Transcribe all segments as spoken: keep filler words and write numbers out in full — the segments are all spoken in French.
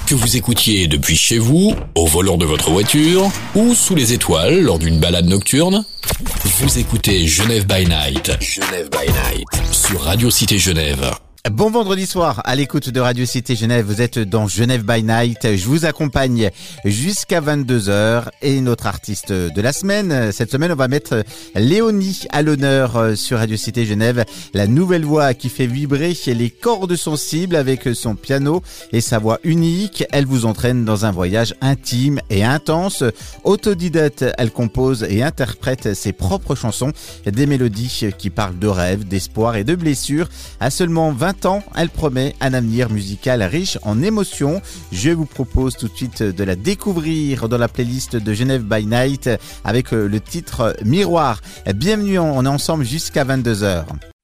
Que vous écoutiez depuis chez vous, au volant de votre voiture ou sous les étoiles lors d'une balade nocturne, vous écoutez Genève by Night. Genève by Night sur Radio Cité Genève. Bon vendredi soir à l'écoute de Radio Cité Genève, vous êtes dans Genève by Night, je vous accompagne jusqu'à vingt-deux heures et notre artiste de la semaine, cette semaine on va mettre Léonie à l'honneur sur Radio Cité Genève, la nouvelle voix qui fait vibrer les cordes sensibles avec son piano et sa voix unique, elle vous entraîne dans un voyage intime et intense. Autodidacte, elle compose et interprète ses propres chansons, des mélodies qui parlent de rêves, d'espoir et de blessures. À seulement vingt ans, elle promet un avenir musical riche en émotions. Je vous propose tout de suite de la découvrir dans la playlist de Genève by Night avec le titre Miroir. Bienvenue, on est ensemble jusqu'à vingt-deux heures.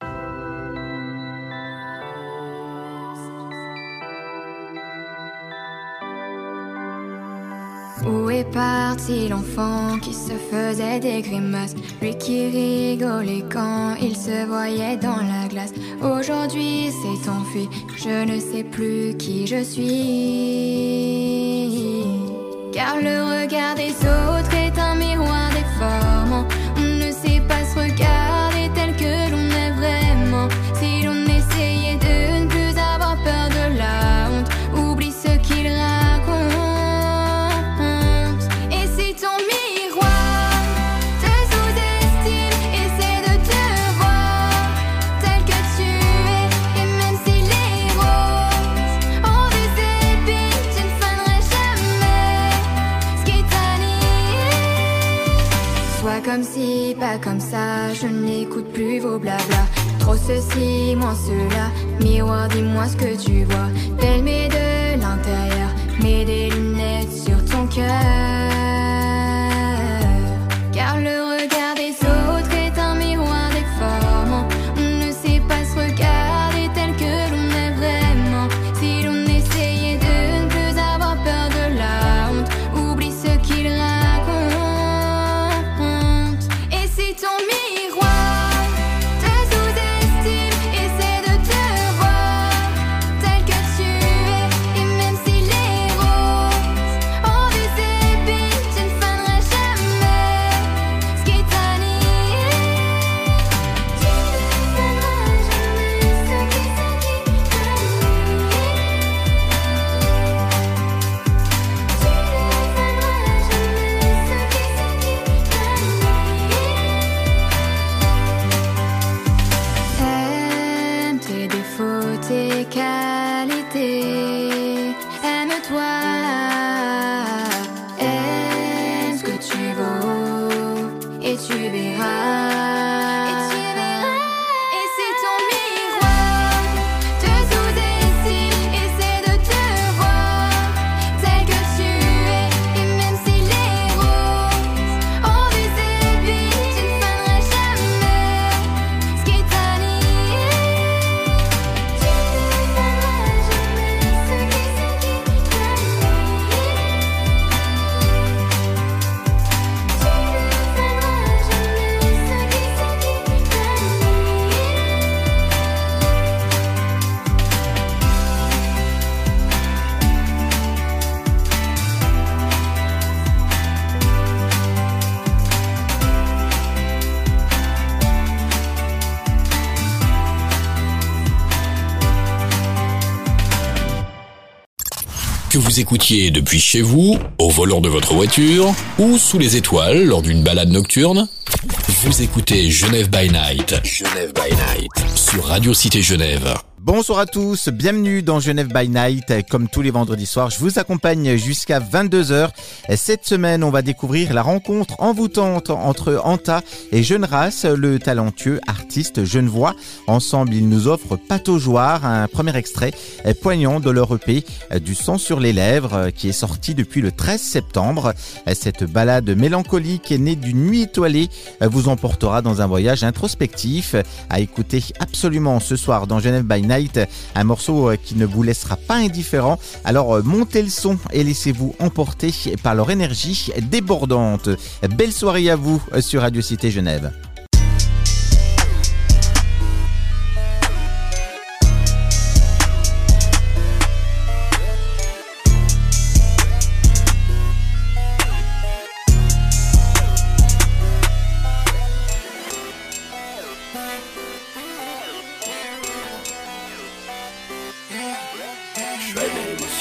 Où est parti l'enfant qui se faisait des grimaces, lui qui rigolait quand il se voyait dans la glace? Aujourd'hui s'est enfui, je ne sais plus qui je suis. Car le regard des autres est un miroir déformant. On ne sait pas se regarder tel que l'on est vraiment. Si l'on essayait de ne plus avoir peur de la honte, oublie ce qu'il raconte. Comme si, pas comme ça, je n'écoute plus vos blabla. Trop ceci, moins cela, miroir dis-moi ce que tu vois. Belle mais de l'intérieur, mets des lunettes sur ton cœur. Car le regard des autres est un miroir déformant. On ne sait pas se regarder tel que l'on est vraiment. Si l'on essayait de ne plus avoir peur de la honte, oublie ce qu'il raconte. Ton miroir te sous-estime, essaie de te voir tel que tu es. Et même si les roses ont des épines, tu ne faneras jamais ce qui t'anime. Tu ne faneras jamais ce qui t'anime. Tu ne faneras jamais ce qui t'anime. Aime tes défauts, tes qualités. Aime-toi. Aime ce que tu vaux. Et tu verras. Et tu verras. Et c'est ton miroir te sous-estime, essaie de te voir tel que tu es. Et même si les roses ont des épines, tu ne faneras jamais ce qui t'anime. Tu ne faneras jamais ce qui t'anime. Tu ne faneras jamais ce qui Que vous écoutiez depuis chez vous, au volant de votre voiture ou sous les étoiles lors d'une balade nocturne, vous écoutez Genève by Night. Genève by Night sur Radio Cité Genève. Bonsoir à tous, bienvenue dans Genève by Night. Comme tous les vendredis soirs, je vous accompagne jusqu'à vingt-deux heures. Cette semaine, on va découvrir la rencontre envoûtante entre Anta et Jeune Race, le talentueux artiste genevois. Ensemble, ils nous offrent Pataugeoire, un premier extrait poignant de leur E P Du sang sur les lèvres, qui est sorti depuis le treize septembre. Cette balade mélancolique née d'une nuit étoilée vous emportera dans un voyage introspectif à écouter absolument ce soir dans Genève by Night. Un morceau qui ne vous laissera pas indifférent. Alors montez le son et laissez-vous emporter par leur énergie débordante. Belle soirée à vous sur Radio Cité Genève.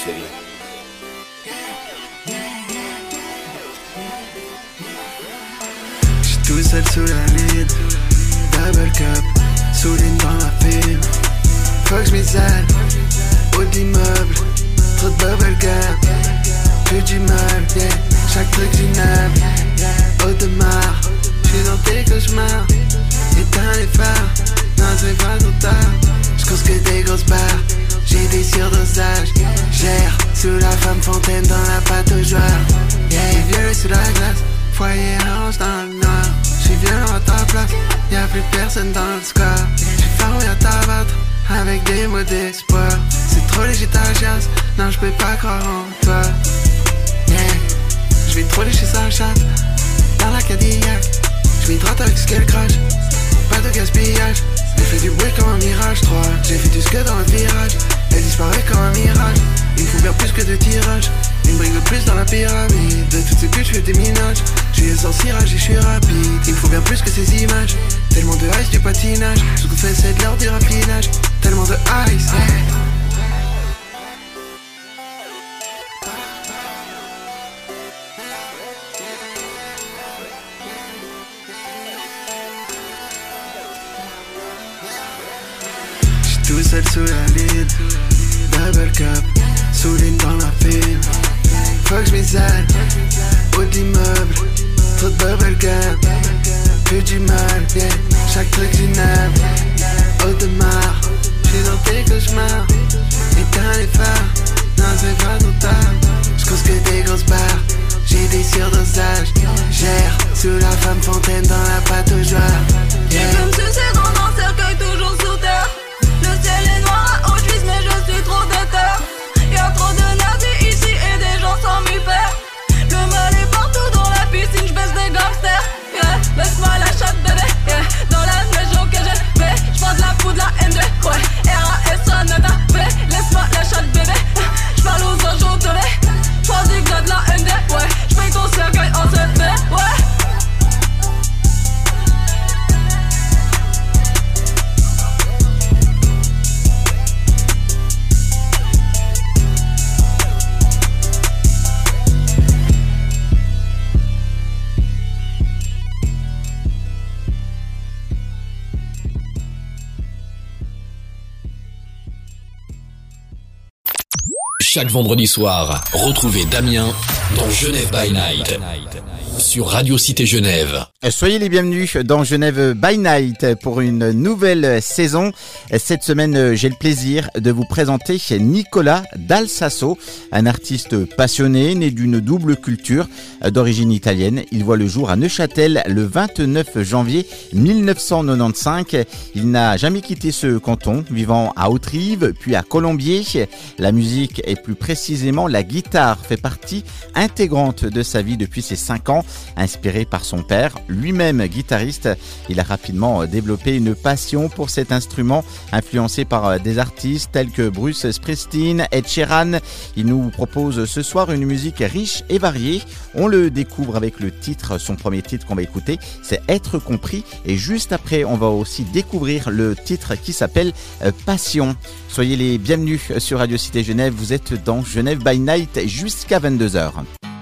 chérie. J'suis tout seul sous la ligne, double cup, souligne dans la film. Faut que j'm'isole, haut d'immeuble, trop de bubble gum. Plus d'immeuble, yeah, chaque truc j'innoble. Haut de marre, j'suis dans tes cauchemars. Éteins les phares, non c'est pas trop tard. J'cause que des grosses barres, j'ai des surdosages. Gère sous la femme fontaine dans la pâte aux joueurs. Yeah, vieux sous la glace, foyer orange dans le noir. J'suis violent à ta place, y'a plus personne dans le score. J'suis fermé à t'abattre avec des mots d'espoir. C'est trop léger ta chasse, non j'peux pas croire en toi. Yeah, j'vais trop lécher sa chatte dans la Cadillac. J'm'hydrate avec ce qu'elle crache, pas de gaspillage. Elle fait du bruit comme un mirage trois. J'ai fait du skate dans le virage, elle disparaît comme un mirage. Il me faut bien plus que de tirages, une brique de plus dans la pyramide. De toutes ces putes j'fais des minages, j'suis sans cirage et j'suis rapide. Il me faut bien plus que ces images, tellement de ice du patinage. Ce que fait c'est de l'heure du raffinage, tellement de ice, yeah. Tout seul sous la ligne, double cup, souligne dans la film. Faut que j'm'isole, haut d'immeuble, trop de bubble gum. Plus d'immeuble, yeah, chaque truc j'innoble. Haut de marre, j'suis dans tes cauchemars. Éteins les phares, non c'est pas trop tard. J'cause que des grosses barres, j'ai des surdosages. Gère sous la femme fontaine dans la pâte aux joueurs. J'ai comme succès dans un cercueil toujours sous terre. Le ciel est noir à haute cuisse mais je suis trop déter. Y'a trop de nazis ici et des gens sans m'y perdre. Le mal est partout dans la piscine, j'baisse des gangsters. Yeah, laisse-moi la chatte bébé, yeah. Dans la région que j'ai fait, j'prends de la poudre, la M deux. Ouais, R A S A Nata B, laisse-moi la chatte bébé. J'parle aux anges au tevé, j'prends du gars de la M deux. Ouais, j'paye ton cercueil en C P, ouais. Chaque vendredi soir, retrouvez Damien dans Genève by Night sur Radio Cité Genève. Soyez les bienvenus dans Genève by Night pour une nouvelle saison. Cette semaine, j'ai le plaisir de vous présenter Nicolas Dal Sasso, un artiste passionné, né d'une double culture d'origine italienne. Il voit le jour à Neuchâtel le vingt-neuf janvier mille neuf cent quatre-vingt-quinze. Il n'a jamais quitté ce canton, vivant à Haute-Rive, puis à Colombier. La musique et plus précisément la guitare fait partie intégrante de sa vie depuis ses cinq ans. Inspiré par son père, lui-même guitariste, il a rapidement développé une passion pour cet instrument, influencé par des artistes tels que Bruce Springsteen, Ed Sheeran. Il nous propose ce soir une musique riche et variée. On le découvre avec le titre, son premier titre qu'on va écouter, c'est Être compris. Et juste après, on va aussi découvrir le titre qui s'appelle Passion. Soyez les bienvenus sur Radio Cité Genève. Vous êtes dans Genève by Night jusqu'à vingt-deux heures.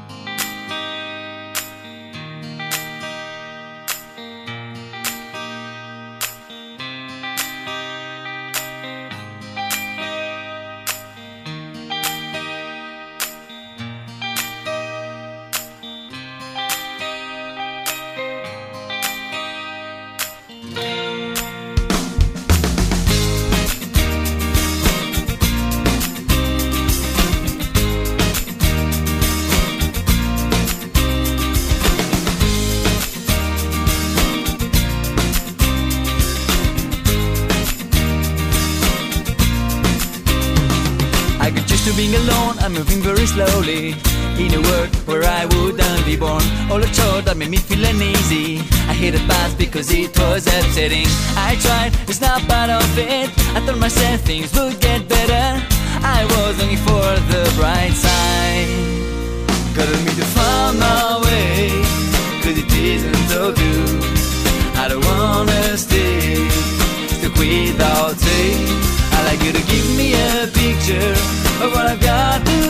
Being alone, I'm moving very slowly in a world where I wouldn't be born. All the chores that made me feel uneasy, I hit it past because it was upsetting. I tried, it's not part of it. I told myself things would get better. I was looking for the bright side. Gotta me to find my way, cause it isn't so good. I don't wanna stay stuck without say. I like you to give me a picture of what I've got to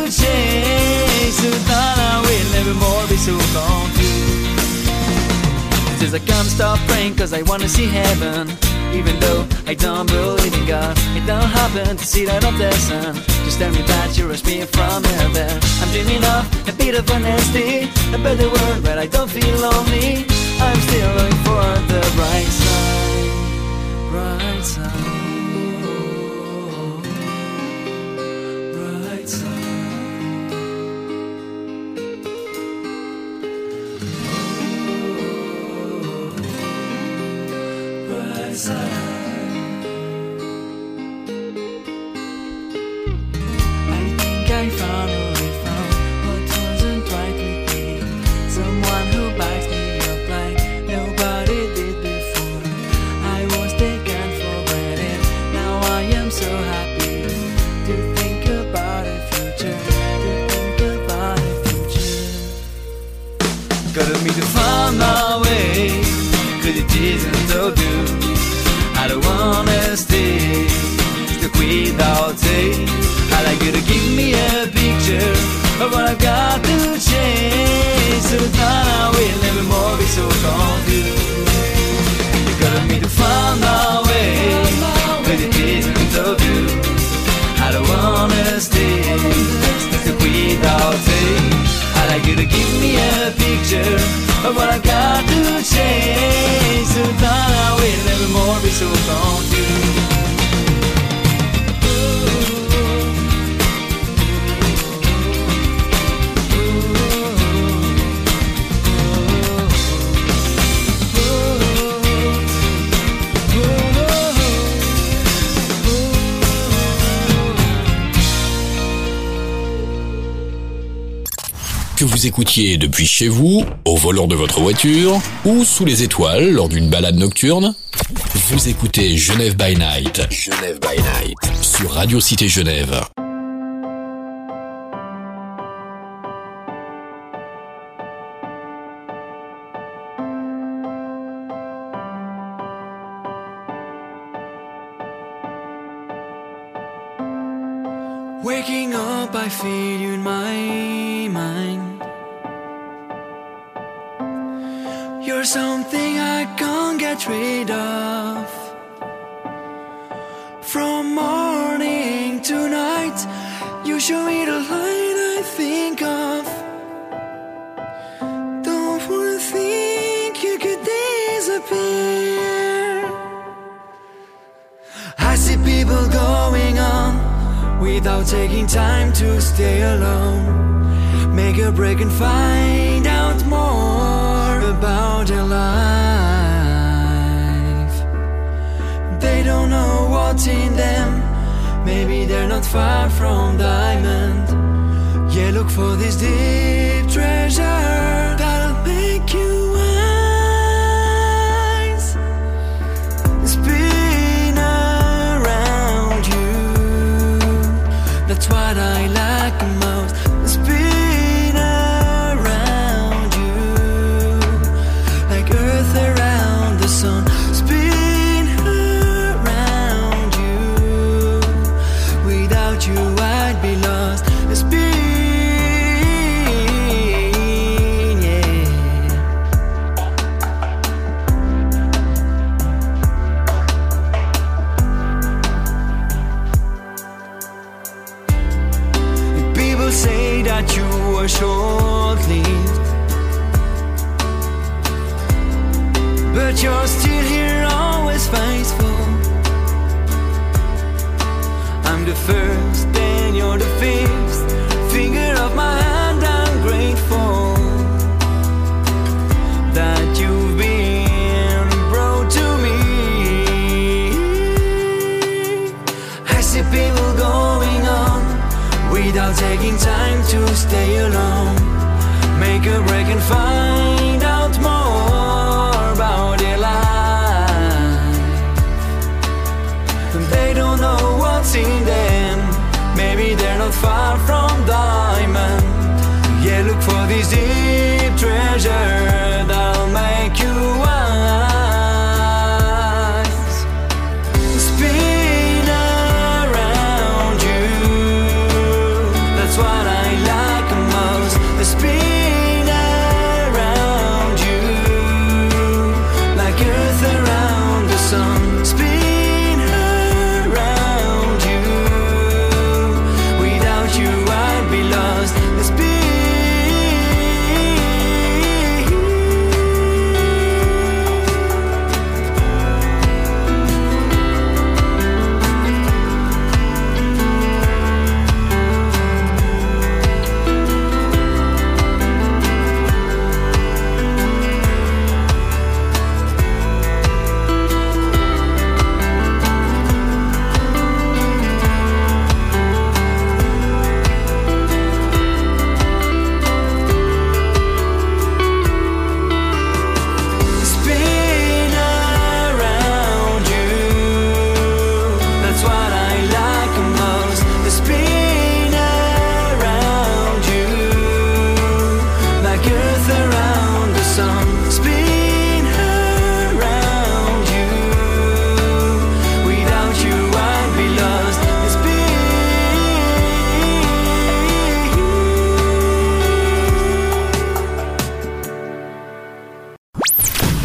Cause I can't stop praying cause I wanna see heaven. Even though I don't believe in God, it don't happen to see that of the sun. Just tell me that you rush me from heaven. I'm dreaming of a bit of honesty, a better world where I don't feel lonely. I'm still looking for the bright side, bright side, bright side, bright side. I finally found what wasn't right with me. Someone who buys me up like nobody did before. I was taken for granted. Now I am so happy to think about a future, to think about a future. Gotta me to find my way, cause it isn't so good. I don't wanna stay stuck without say. I like you to give me a picture of what I've got to change, so that I will never more be so confused. You gotta me to find my way, but it isn't of you. I don't wanna stay stuck without saying. I like you to give me a picture of what I've got to change, so that I will never more be so confused. Que vous écoutiez depuis chez vous, au volant de votre voiture ou sous les étoiles lors d'une balade nocturne, vous écoutez Genève by Night. Genève by Night sur Radio Cité Genève. Waking up, I feel you in my mind. You're something I can't get rid of. From morning to night, you show me the light I think of. Don't wanna think you could disappear. I see people going on without taking time to stay alone. Make a break and find out more about their life. They don't know what's in them. Maybe they're not far from diamond. Yeah, look for this deep treasure that'll make you wise. Spin around you. That's what I like the most. Spin around you, like Earth around the sun. Spin around you. Without you, I'd be lost. Spin, yeah. People say that you were short-lived, but you're still here, always faithful. I'm the first and you're the fifth finger of my hand. I'm grateful that you've been brought to me. I see people going on without taking time to stay alone. Make a break and find out more about their life. They don't know what's in them. Maybe they're not far from diamond. Yeah, look for this deep treasure that'll make you wise. Spin around you. That's what I like the most. Spin around you.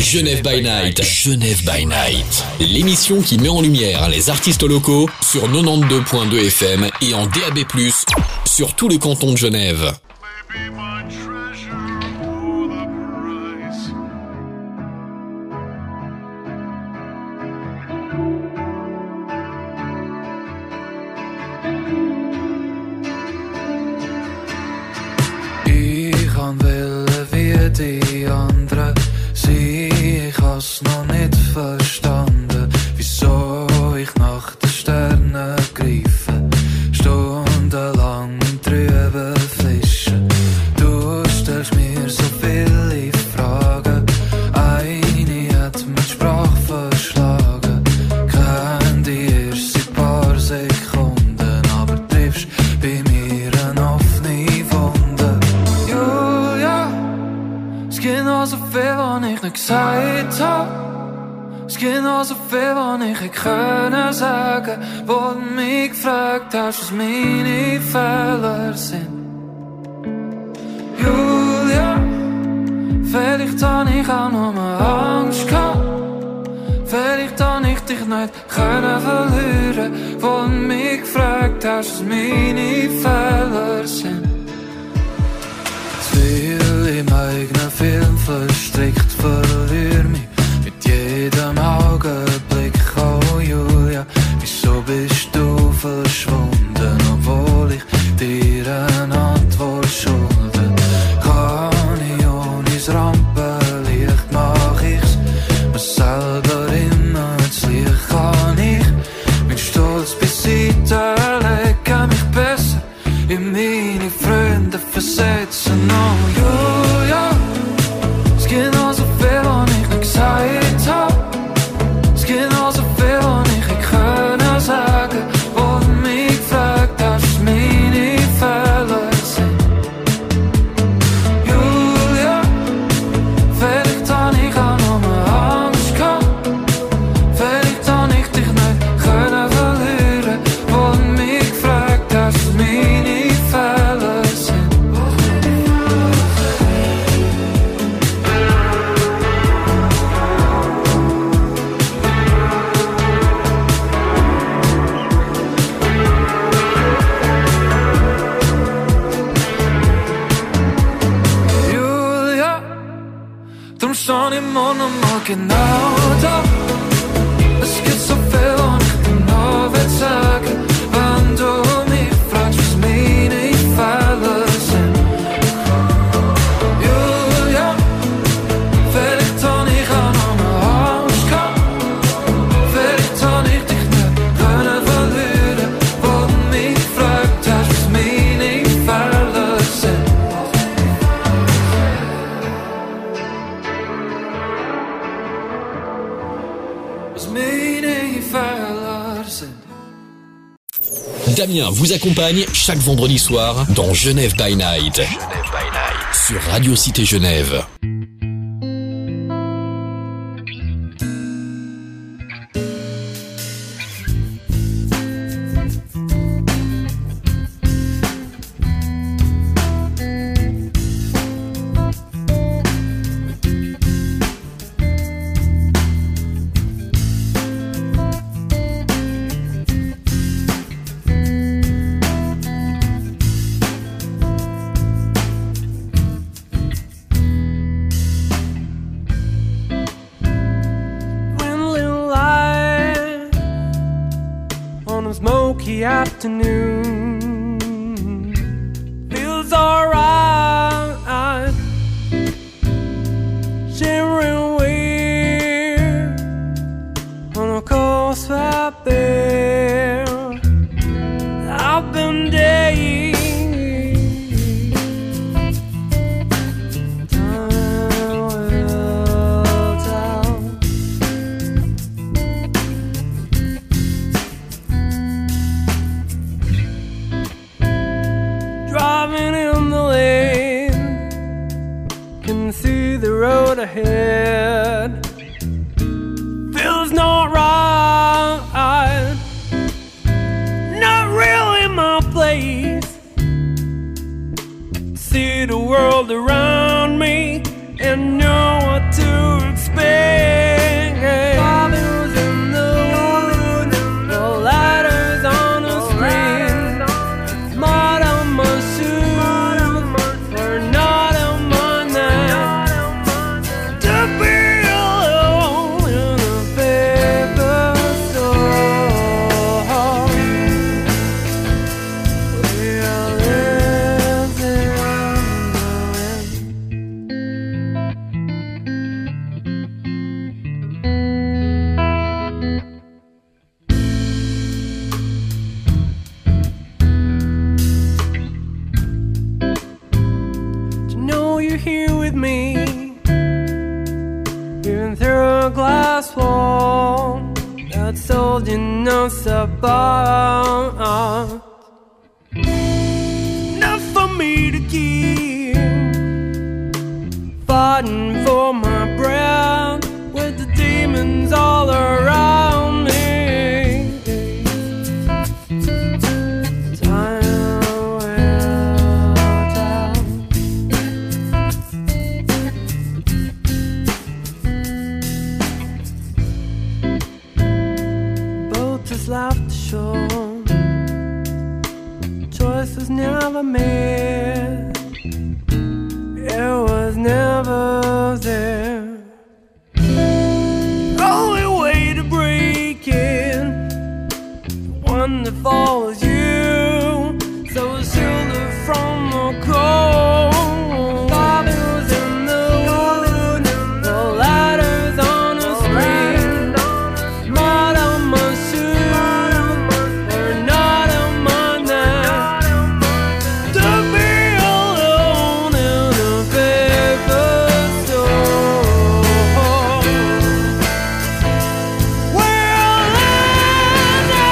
Genève by Night. Genève by Night. L'émission qui met en lumière les artistes locaux sur quatre-vingt-douze virgule deux F M et en D A B plus, sur tout le canton de Genève. Die andere, sie, ich hab's noch nicht verstanden, wieso ich nach den Sternen greife, stundenlang im Trüben fischen. Du stellst mir so viele Fragen, eine hat mit Sprache verschlagen, kenn die erst seit paar Sekunden, aber triffst bei mir eine offene Wunde. Julia, es gibt noch so viel, was ich nicht gesagt hab. Es gibt noch so viel, was ich hätte können sagen. Wo du mich gefragt hast, was meine Fehler sind. Julia, vielleicht hab ich auch noch mal Angst gehabt. Vielleicht hab ich dich nicht können verlieren. Wo du mich gefragt hast, was meine Fehler sind. Will im eigenen Film verstrickt, verlier mich mit jedem Augenblick. Oh Julia, wieso bist du verschwunden, obwohl ich dir eine Antwort schulde? Kann ich ohne das Rampenlicht, mach ich's mir selber immer zu Licht. Kann ich mit Stolz beiseite legen, mich besser in meine Freunde versetzen. Oh Julia, es gibt noch so viel, was ich nicht gesagt hab. Es gibt noch so viel, was ich hätte können sagen. Wo du mich gefragt hast, was meine Fehler sind. Julia, vielleicht hab ich auch noch mal Angst gehabt. Vielleicht hab ich dich nicht können verlieren. Wo du mich gefragt hast, was meine Fehler sind. Julia, drum steh ich morgen mal genau da. Es gibt so viel, was ich dir noch will sagen. Wenn du mich fragst, was meine Fehler sind. Julia, vielleicht hab ich auch noch mal Angst gehabt. Vielleicht hab ich dich nicht können verlieren. Wo du mich gefragt hast, was meine Fehler sind. Was meine Fehler sind. Damien vous accompagne chaque vendredi soir dans Genève by Night. Genève by Night. Sur Radio Cité Genève. smoky afternoon. Feels alright, shimmering weird on a coast out there. I've been days. Road ahead feels not right, not really my place. See the world around me and know what to expect. here with me, even through a glass wall that told you no support. Enough for me to keep fighting for my breath with the demons all around me. Time will tell. Boat has left the shore, choice was never made, it was never there. Only way to break it, one that follows you, so a shelter from the cold. Fathers in the wood, the ladders on the screen, mud on my shoes, or not on my neck. To be alone in a paper store, where I'll end up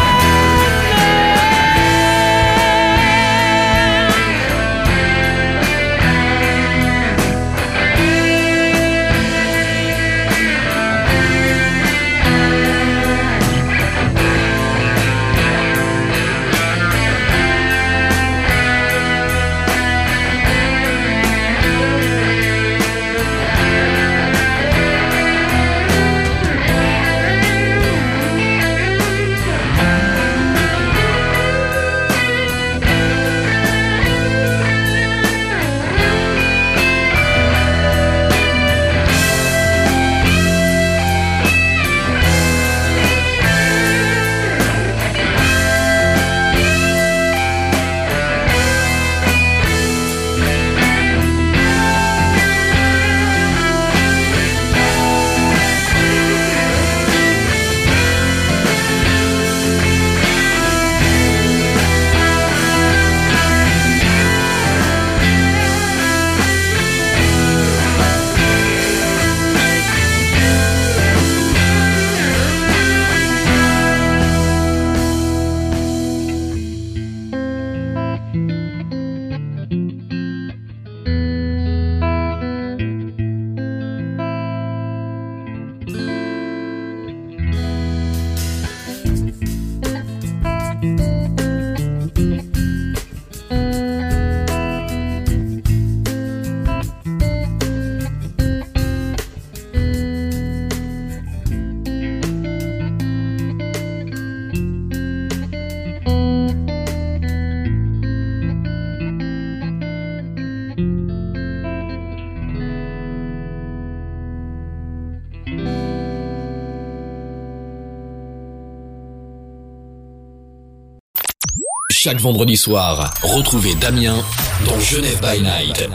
Chaque vendredi soir, retrouvez Damien dans Genève by Night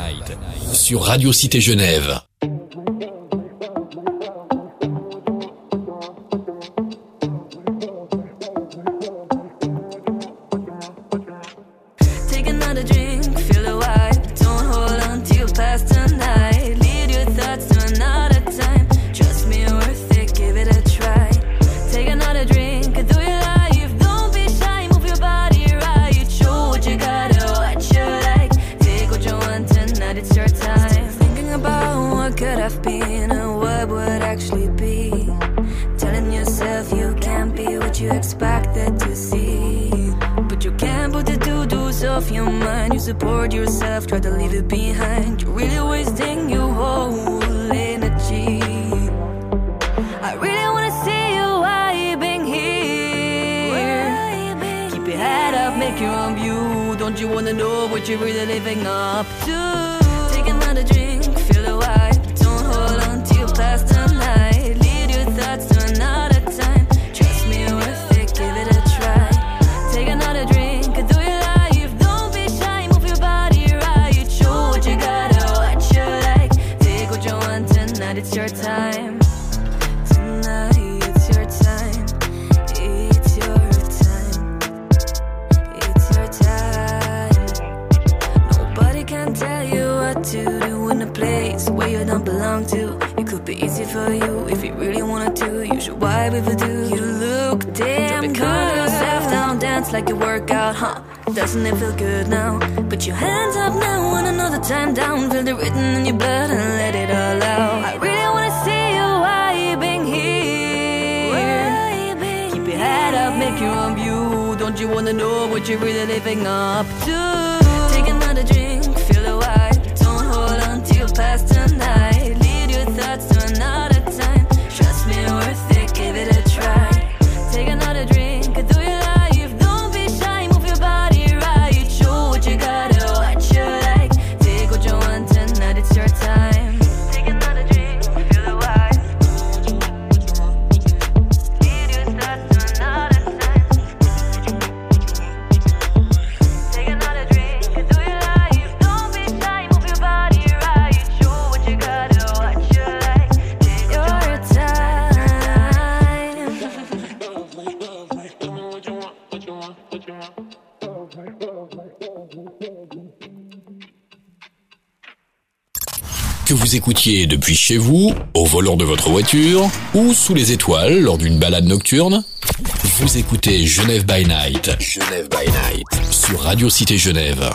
sur Radio Cité Genève. Take another drink, feel the vibe. Don't hold on to your past tonight. Lead your thoughts to another time. Trust me, worth it, give it a try. Take another drink, do your life. Don't be shy, move your body right. Show what you got, what you like. Take what you want tonight, it's your time. Thinking about what could have been and what would actually be. Telling yourself you can't be what you expected to see. But you can't put the doo-doos off your mind. You support yourself, try to leave it behind. You're really wasting your whole energy. I really wanna see you vibing here. Keep your head up, make your own view. Don't you wanna know what you're really living up to? Take another drink, feel the vibe. Don't hold on to your past tonight. Lead your thoughts to another time. Trust me, worth it, give it a try. Take another drink, do your life. Don't be shy, move your body right. Show what you got, what you like. Take what you want tonight, it's your time. Tonight, it's your time. It's your time. It's your time. Nobody can tell you you don't belong to. It could be easy for you if you really wanted to. You should wipe if you do. You look damn good. Calm yourself down, dance like you work out, huh? Doesn't it feel good now? Put your hands up now and another time down. Feel the rhythm in your blood and let it all out. I really wanna see you vibing here. Keep your head up, make your own view. Don't you wanna know what you're really living up to? Take another drink, feel the vibe. Don't hold on to your past tonight. Lead your thoughts to another time. Trust me, worth it, give it a try. Take another drink, do your life. Don't be shy, move your body right. Show what you got, what you like. Take what you want tonight, it's your time. Take another drink, feel the vibe. Lead your thoughts to another time. Take another drink, do your life. Don't be shy, move your body right. Show what you got, what you like. Take your time. Que vous écoutiez depuis chez vous, au volant de votre voiture, ou sous les étoiles lors d'une balade nocturne, vous écoutez Genève by Night. Genève by Night. Sur Radio Cité Genève.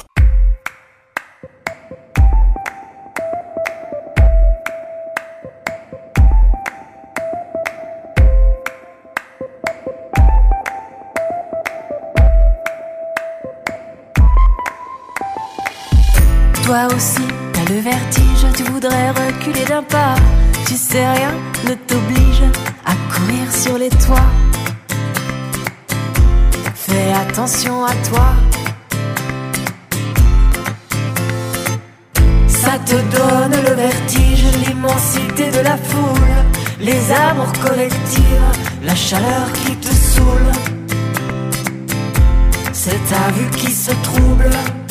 Toi aussi, t'as le vertige, tu voudrais reculer d'un pas. Tu sais, rien ne t'oblige à courir sur les toits. Fais attention à toi. Ça te donne le vertige, l'immensité de la foule, les amours collectives, la chaleur qui te saoule. C'est ta vue qui se trouble.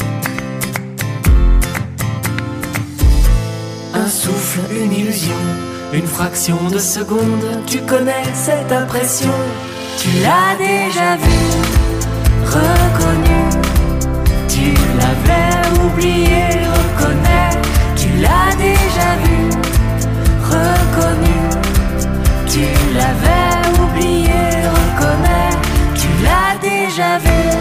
Un souffle, une illusion, une fraction de seconde. Tu connais cette impression, tu l'as déjà vue, reconnue. Tu l'avais oublié, reconnais. Tu l'as déjà vue, reconnue. Tu l'avais oublié, reconnais. Tu l'as déjà vue.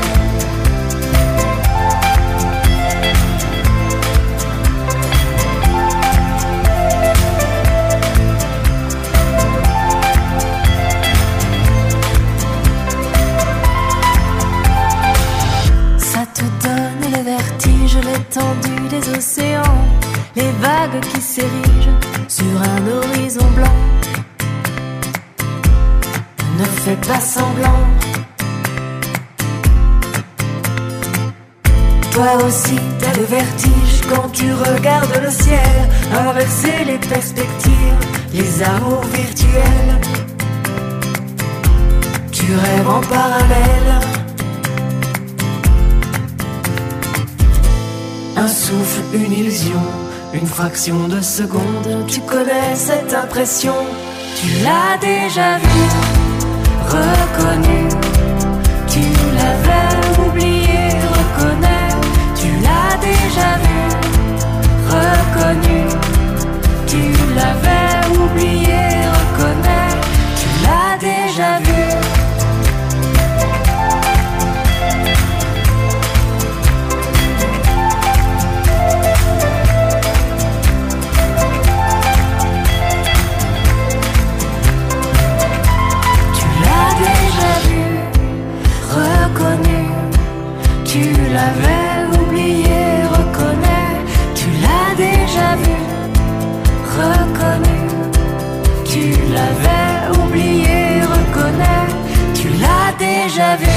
L'étendue des océans, les vagues qui s'érigent sur un horizon blanc. Ne fais pas semblant. Toi aussi t'as le vertige quand tu regardes le ciel, inverser les perspectives, les amours virtuels. Tu rêves en parallèle. Un souffle, une illusion, une fraction de seconde. Tu connais cette impression, tu l'as déjà vue, reconnue. Tu l'avais oublié, reconnais. Tu l'as déjà vue, reconnue. Tu l'avais oublié, reconnais. Tu l'as déjà vue. Tu l'avais oublié, reconnais. Tu l'as déjà vu, reconnais. Tu l'avais oublié, reconnais. Tu l'as déjà vu.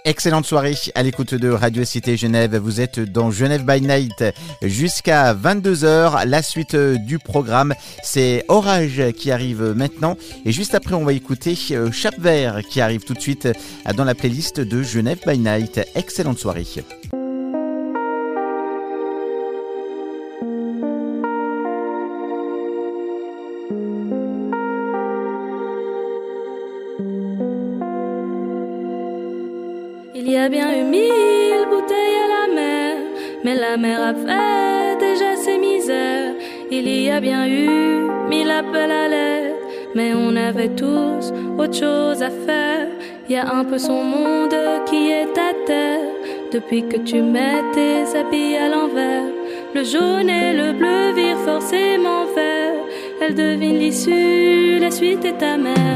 excellente soirée à l'écoute de Radio Cité Genève. Vous êtes dans Genève by Night jusqu'à vingt-deux heures. La suite du programme, c'est Orage qui arrive maintenant. Et juste après, on va écouter Chape Vert qui arrive tout de suite dans la playlist de Genève by Night. Excellente soirée. Il y a bien eu mille bouteilles à la mer, mais la mer a fait déjà ses misères. Il y a bien eu mille appels à l'aide, mais on avait tous autre chose à faire. Il y a un peu son monde qui est à terre, depuis que tu mets tes habits à l'envers. Le jaune et le bleu virent forcément vert. Elle devine l'issue, la suite est amère.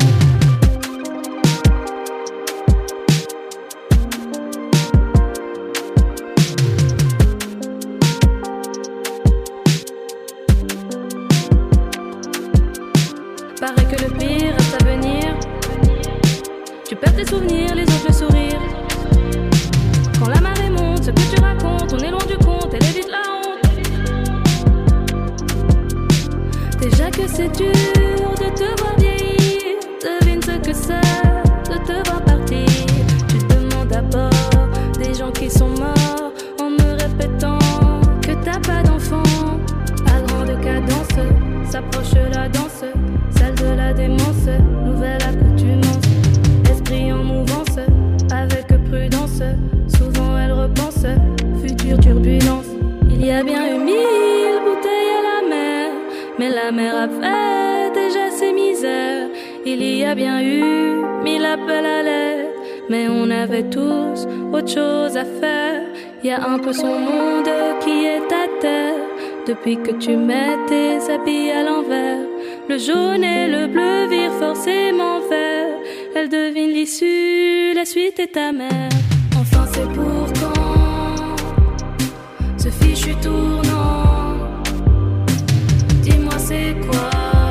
Paraît que le pire reste à venir. Tu perds tes souvenirs, les autres le sourire. Quand la marée monte, ce que tu racontes, on est loin du compte, elle évite la honte. Déjà que c'est dur de te voir vieillir, devine ce que c'est de te voir partir. Tu te demandes d'abord des gens qui sont morts en me répétant que t'as pas d'enfant. À grande cadence, s'approche la danse, celle de la démence, nouvelle accoutumance. Esprit en mouvance, avec prudence, souvent elle repense, future turbulence. Il y a bien eu mille bouteilles à la mer, mais la mer a fait déjà ses misères. Il y a bien eu mille appels à l'aide, mais on avait tous autre chose à faire. Il y a un peu son monde qui est à terre, depuis que tu mets tes habits à l'envers. Le jaune et le bleu virent forcément vert. Elle devine l'issue, la suite est amère. Enfin c'est pour quand ce fichu tournant? Dis-moi c'est quoi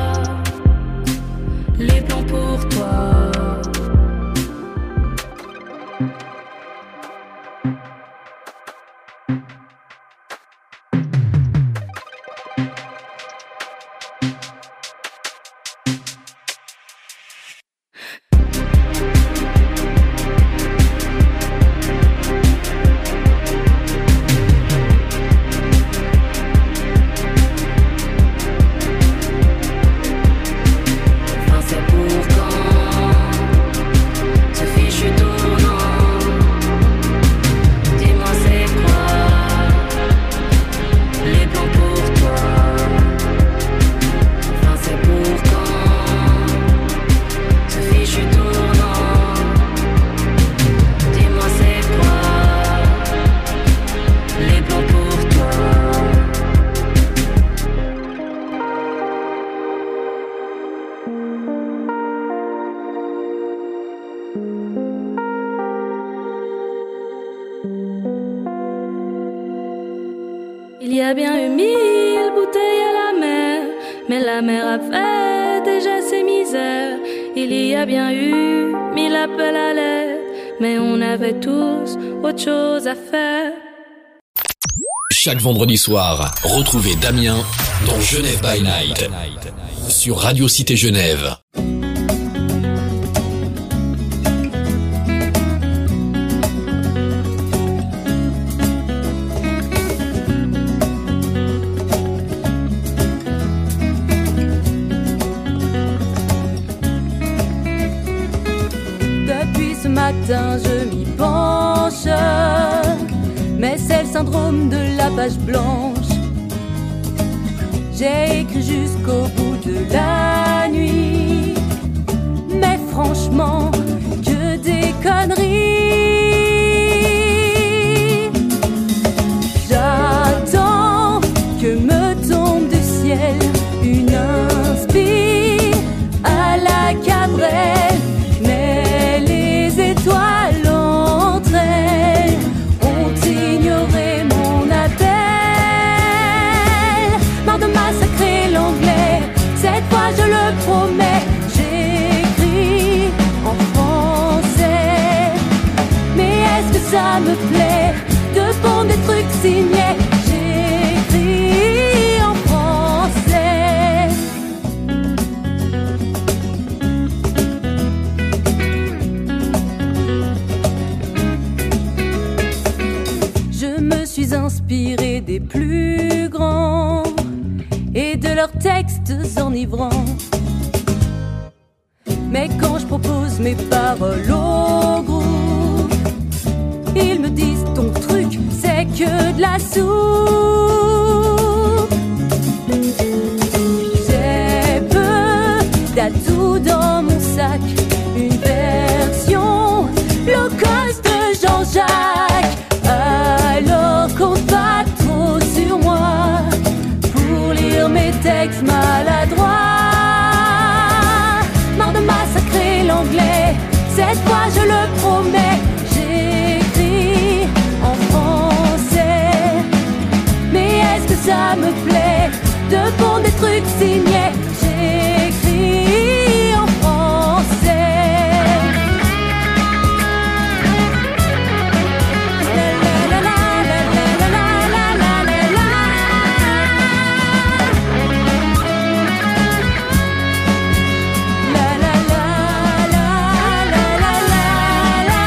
les plans pour toi? Il y a bien eu mille bouteilles à la mer, mais la mer a fait déjà ses misères. Il y a bien eu mille appels à l'aide, mais on avait tous autre chose à faire. Chaque vendredi soir, retrouvez Damien dans Genève by Night sur Radio Cité Genève. Je m'y penche, mais c'est le syndrome de la page blanche. J'ai écrit jusqu'au bout de la nuit, mais franchement, que des conneries. J'attends que me tombe du ciel une inspi à la Cabrel. Étoiles entre elles ont ignoré mon appel. Marre de massacrer l'anglais, cette fois je le promets. J'écris en signés. J'écris en français. Je me suis inspirée des plus grands et de leurs textes enivrants. Mais quand je propose mes paroles au groupe, ils me disent ton truc c'est que de la soupe. J'ai peu d'atouts dans mon sac, une version low cost de Jean-Jacques. Alors compte pas trop sur moi pour lire mes textes maladroits. Marre de massacrer l'anglais, cette fois je le promets. J'écris en français, mais est-ce que ça me plaît de pondre des trucs signés? J'écris en français. La la la la la la la la la la. La la la la la la la la.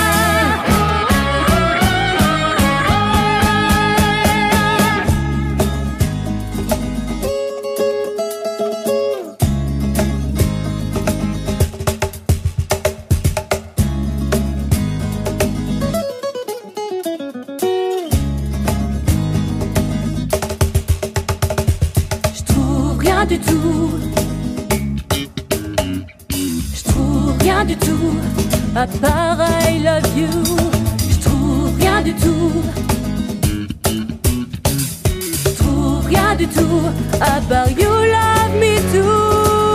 Je trouve rien du tout. Je trouve rien du tout. À part I love you. Je trouve rien du tout. Je trouve rien du tout. À part you love me too.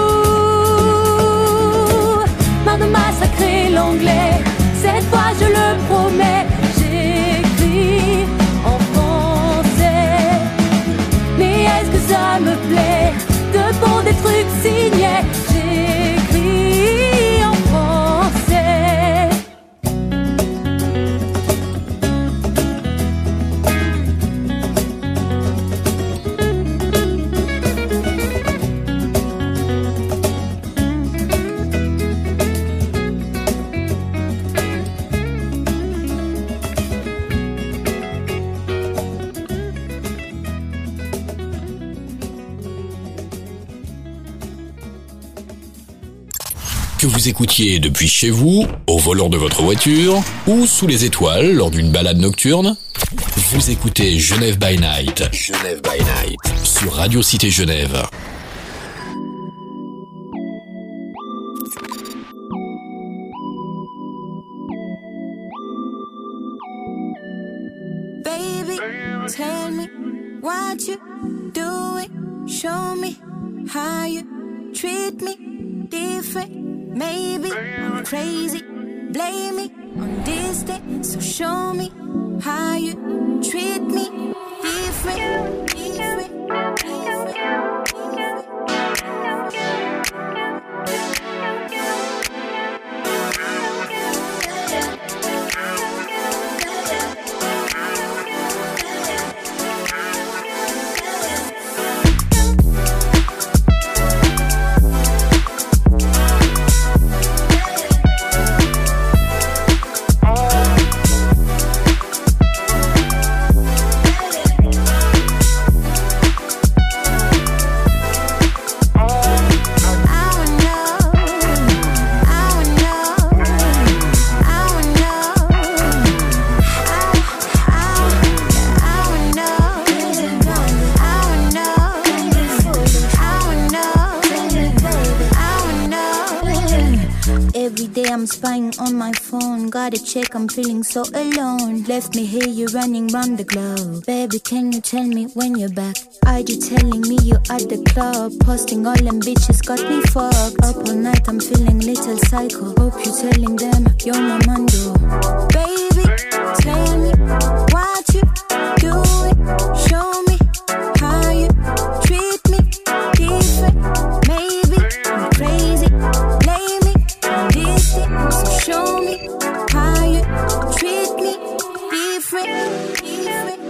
Marre de massacrer l'anglais, cette fois je le promets. J'écris en français, mais est-ce que ça me plaît de pondre des trucs signés? J'écris en français. Que vous écoutiez depuis chez vous, au volant de votre voiture, ou sous les étoiles lors d'une balade nocturne, vous écoutez Genève by Night. Genève by Night. Sur Radio Cité Genève. Baby, tell me what you doing. Show me how you treat me different. Maybe I'm crazy. Blame me on this day. So show me how you treat me different. Different. Different. I'm spying on my phone. Gotta check, I'm feeling so alone. Left me here, you running round the globe. Baby, can you tell me when you're back? Are you telling me you at the club? Posting all them bitches got me fucked. Up all night, I'm feeling little psycho. Hope you're telling them you're my mando. Baby, tell me what you doing. Show me how you treat me different. Maybe I'm crazy. Blame me on this thing. So show me how you treat me different. Different.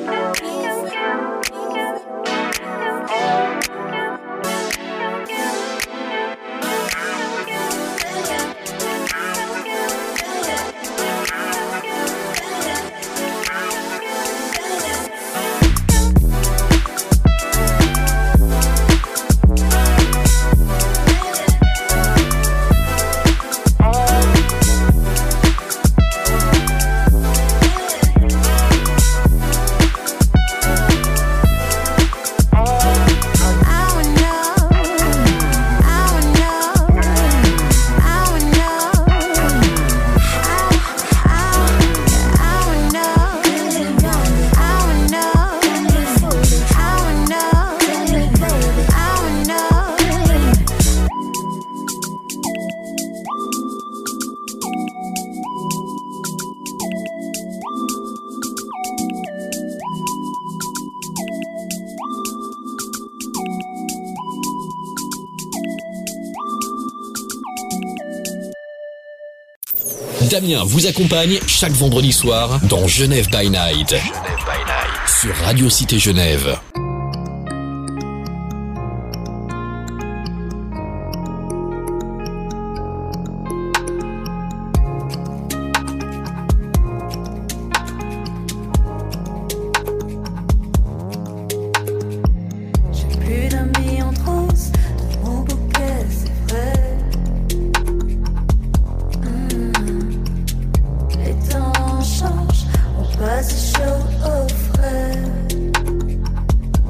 Damien vous accompagne chaque vendredi soir dans Genève by Night. Genève by Night sur Radio Cité Genève. Chaud au frais.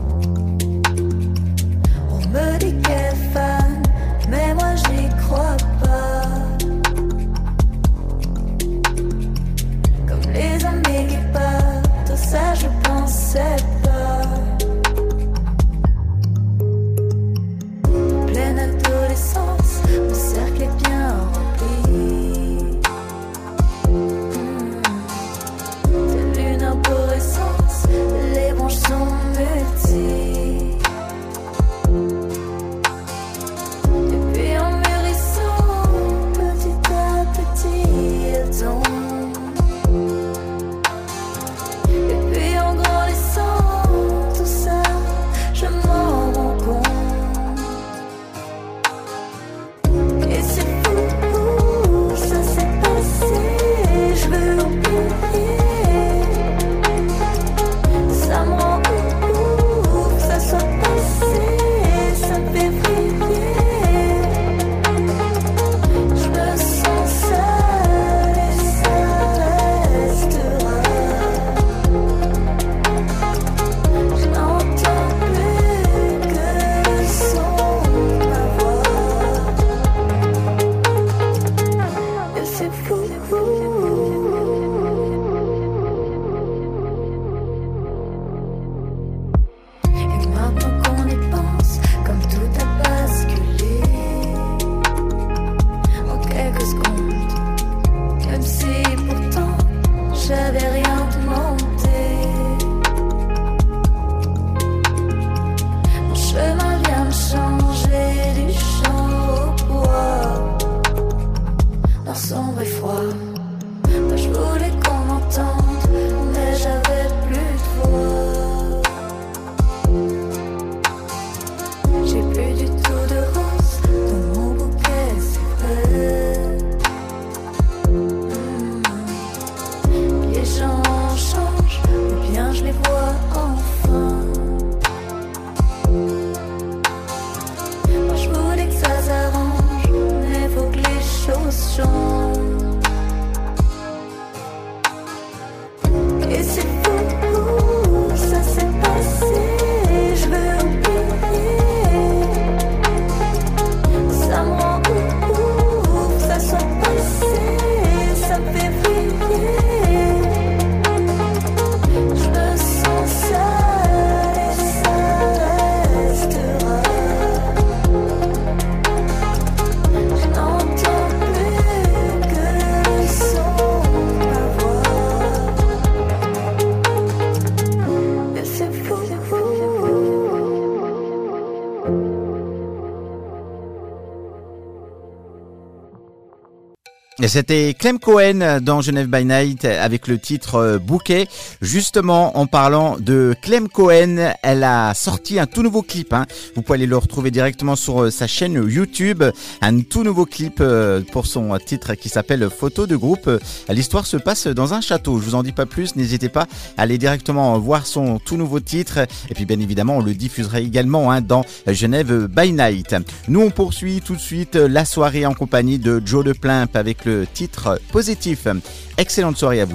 C'était Clem Cohen dans Genève by Night avec le titre Bouquet. Justement, en parlant de Clem Cohen, elle a sorti un tout nouveau clip. Hein. Vous pouvez aller le retrouver directement sur sa chaîne YouTube. Un tout nouveau clip pour son titre qui s'appelle Photo de groupe. L'histoire se passe dans un château. Je vous en dis pas plus. N'hésitez pas à aller directement voir son tout nouveau titre. Et puis bien évidemment, on le diffusera également hein, dans Genève by Night. Nous, on poursuit tout de suite la soirée en compagnie de Joe Le Plimp avec le titre Positif. Excellente soirée à vous.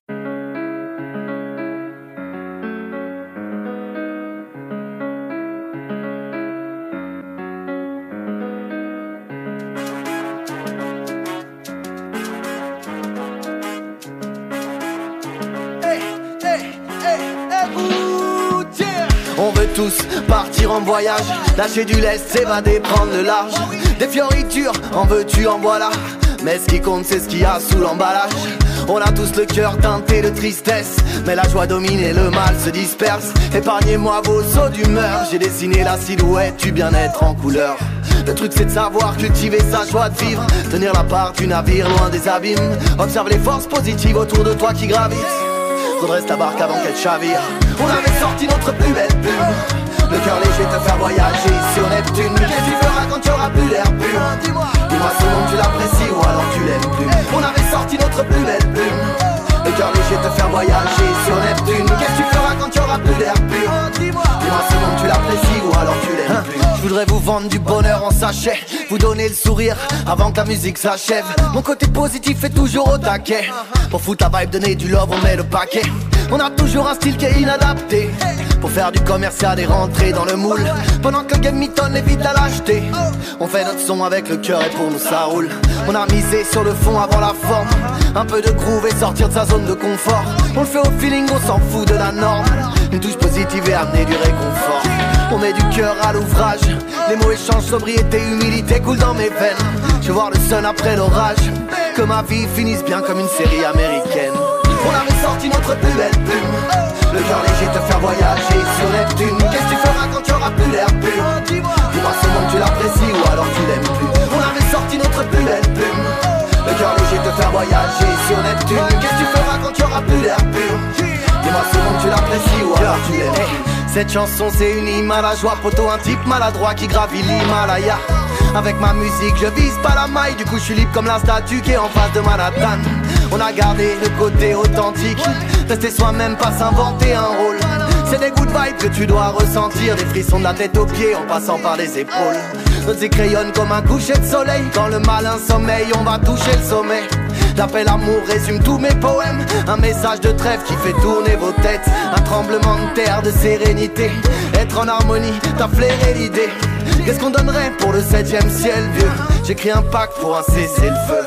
On veut tous partir en voyage, lâcher du lest, s'évader, prendre le large. Des fioritures, en veux-tu, en voilà. Mais ce qui compte c'est ce qu'il y a sous l'emballage. On a tous le cœur teinté de tristesse, mais la joie domine et le mal se disperse. Épargnez-moi vos sauts d'humeur, j'ai dessiné la silhouette du bien-être en couleur. Le truc c'est de savoir cultiver sa joie de vivre, tenir la part du navire loin des abîmes. Observe les forces positives autour de toi qui gravitent. Redresse ta barque avant qu'elle chavire. On avait sorti notre plus belle plume, le cœur léger te faire voyager sur Neptune. Qu'est-ce que tu feras quand tu auras plus l'air pur? Dis-moi, dis-moi ce nom tu l'apprécies ou alors tu l'aimes plus. On avait sorti notre plus belle plume, le cœur léger te faire voyager sur Neptune. Qu'est-ce que tu feras quand tu auras plus l'air pur? Dis-moi, dis-moi ce nom tu l'apprécies ou alors tu l'aimes plus. Je voudrais vous vendre du bonheur en sachet, vous donner le sourire avant que la musique s'achève. Mon côté positif est toujours au taquet. Pour foutre la vibe, donner du love, on met le paquet. On a toujours un style qui est inadapté, pour faire du commercial et rentrer dans le moule. Pendant que le game mitonne et vite à l'acheter, on fait notre son avec le cœur et pour nous ça roule. On a misé sur le fond avant la forme, un peu de groove et sortir de sa zone de confort. On le fait au feeling, on s'en fout de la norme. Une touche positive et amener du réconfort. On met du cœur à l'ouvrage, les mots échangent, sobriété, humilité coule dans mes veines. Je veux voir le sun après l'orage, que ma vie finisse bien comme une série américaine. On avait sorti notre plus belle plume, le cœur léger te faire voyager sur Neptune. Qu'est-ce que tu feras quand tu auras plus l'air pur? Dis-moi, dis-moi ce nom tu l'apprécies ou alors tu l'aimes plus. On avait sorti notre plus belle plume, le cœur léger te faire voyager sur Neptune. Qu'est-ce que tu feras quand tu auras plus l'air pur? Dis-moi ce nom tu l'apprécies ou alors tu l'aimes plus. Cette chanson c'est une hymne à la joie, poto un type maladroit qui gravit l'Himalaya. Avec ma musique je vise pas la maille, du coup je suis libre comme la statue qui est en face de Manhattan. On a gardé le côté authentique, rester soi-même, pas s'inventer un rôle. C'est des good vibes que tu dois ressentir, des frissons de la tête aux pieds en passant par les épaules. Nos yeux crayonnent comme un coucher de soleil, quand le malin sommeille on va toucher le sommet. L'appel amour résume tous mes poèmes, un message de trêve qui fait tourner vos têtes. Un tremblement de terre de sérénité, être en harmonie, t'as flairé l'idée. Qu'est-ce qu'on donnerait pour le septième ciel vieux? J'écris un pacte pour un cessez-le-feu.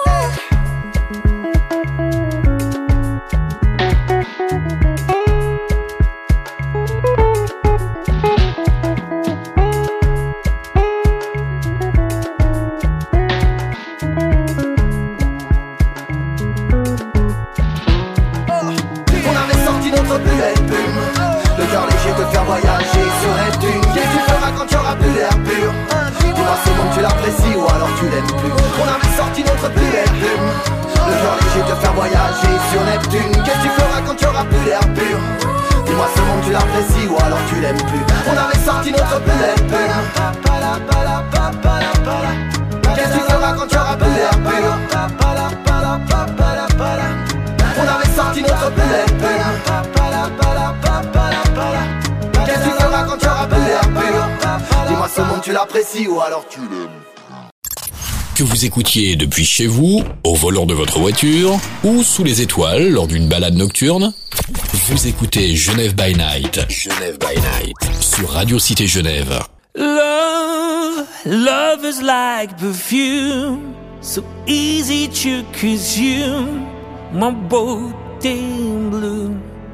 Ou alors tu l'aimes. Que vous écoutiez depuis chez vous, au volant de votre voiture, ou sous les étoiles lors d'une balade nocturne, vous écoutez Genève by Night. Genève by Night. Sur Radio Cité Genève. Love, love is like perfume, so easy to consume, my boat in blue.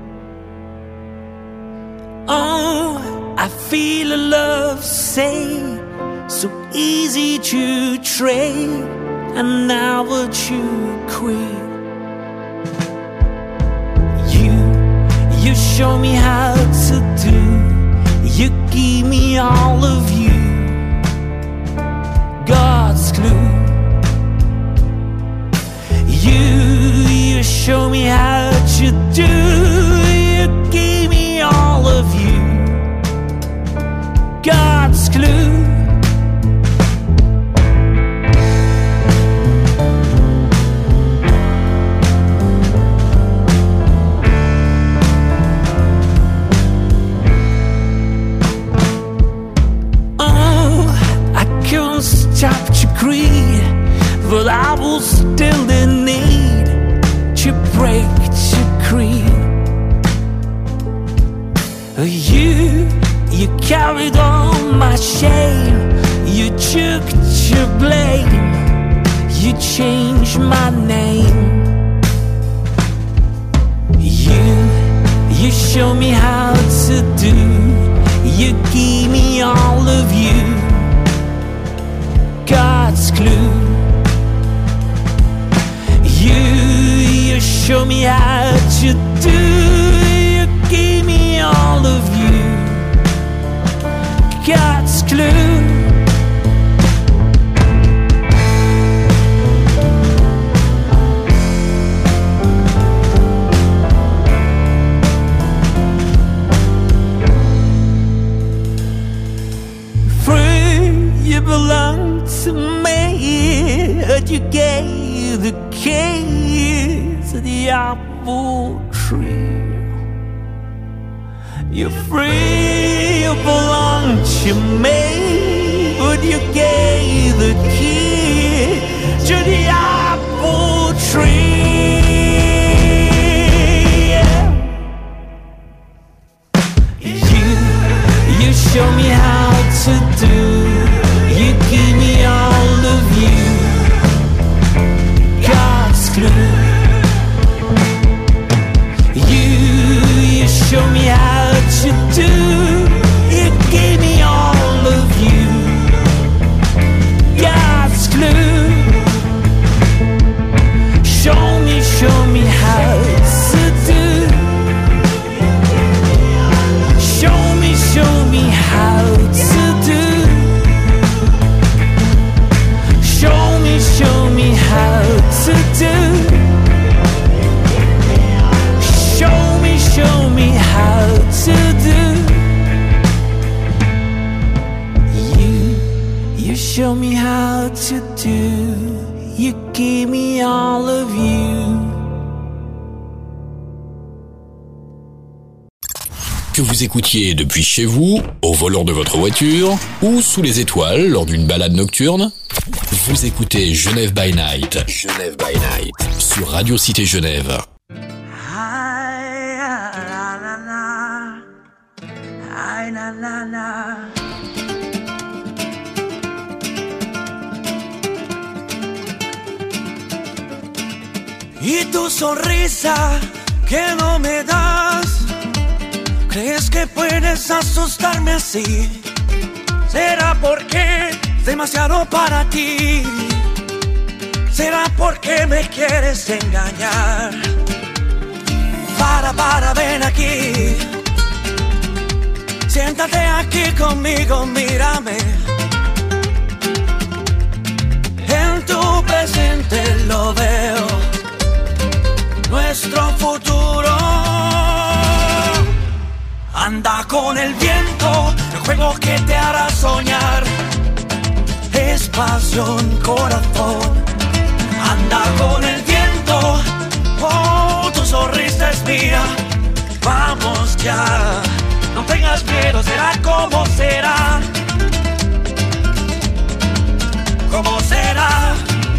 Oh, I feel a love say, so easy to trade, and now what you quit. You, you show me how to do, you give me all of you, God's clue. show me how to do. You gave me all of you, God's clue. Stop to greed, but I will still in need to break to creed. You, you carried all my shame, you took to blame, you changed my name. You, you show me how to do, you gave me all of you, God's clue. You, you show me how to do. You gave me all of you, God's clue. Free, you belong to me, but you gave the keys to the apple tree. You're free, you belong to me, but you gave the key to the apple tree. Yeah. You, you show me how to do. You give me all of you, God's clue. You, you show me how to do. You gave me all of you, God's clue. Show me, show me how to do. Show me, show me how to do. Show me, show me how to do. Show me, show me how to do. You, you show me how to do. You gave me all of you. Que vous écoutiez depuis chez vous, au volant de votre voiture ou sous les étoiles lors d'une balade nocturne, vous écoutez Genève by Night. Genève by Night sur Radio Cité Genève. Y tu sonrisa que no me das, ¿crees que puedes asustarme así? ¿Será porque es demasiado para ti? ¿Será porque me quieres engañar? Para, para, ven aquí. Siéntate aquí conmigo, mírame. En tu presente lo veo, nuestro futuro. Anda con el viento, el juego que te hará soñar. Es pasión, corazón. Anda con el viento, oh, tu sonrisa es mía. Vamos ya, no tengas miedo, será como será. ¿Cómo será?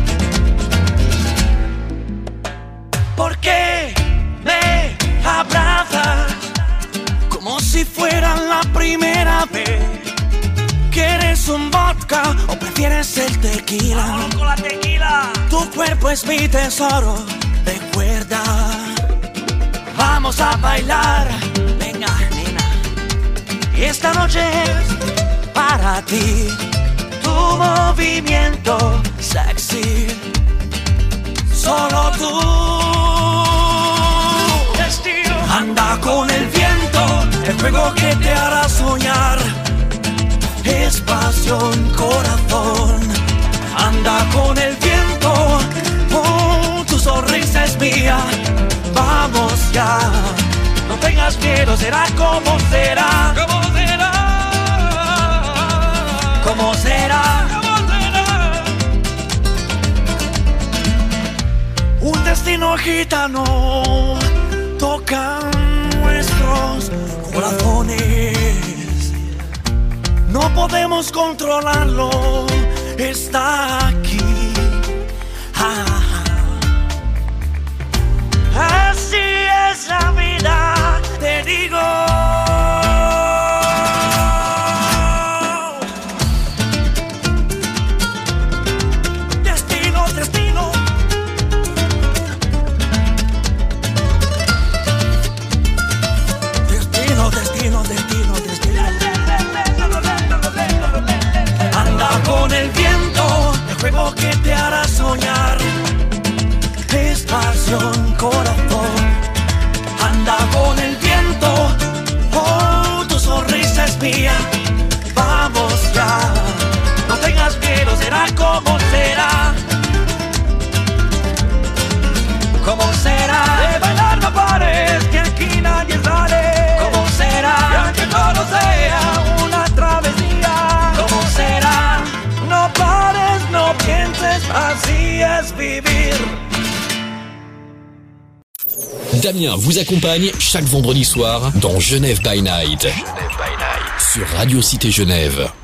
¿Por qué me abrazas como si fuera la primera vez? ¿Quieres un vodka o prefieres el tequila? ¡Vámonos con la tequila! Tu cuerpo es mi tesoro, recuerda. Vamos a bailar, venga, nena. Y esta noche es para ti. Tu movimiento sexy, solo tú. Anda con el viento, el juego que te hará soñar. Es pasión, corazón. Anda con el viento, oh, tu sonrisa es mía. vamos ya. No tengas miedo, será como será. ¿Cómo será? ¿Cómo será? ¿Cómo será? Un destino gitano toca nuestros corazones. No podemos controlarlo, está aquí. Ah. Así es la vida, te digo. Destino, destino. Destino, destino, destino, destino. Anda con el viento, el juego que te hará soñar. Es pasión, corazón. Anda con el viento. Oh, tu sonrisa es mía. Vamos ya. No tengas miedo, será como será. ¿Cómo será? De bailar no pares, que aquí nadie sale. ¿Cómo será? Y aunque todo sea una travesía. ¿Cómo será? No pares, no pienses, así es vivir. Damien vous accompagne chaque vendredi soir dans Genève by Night, Genève by Night. Sur Radio Cité Genève.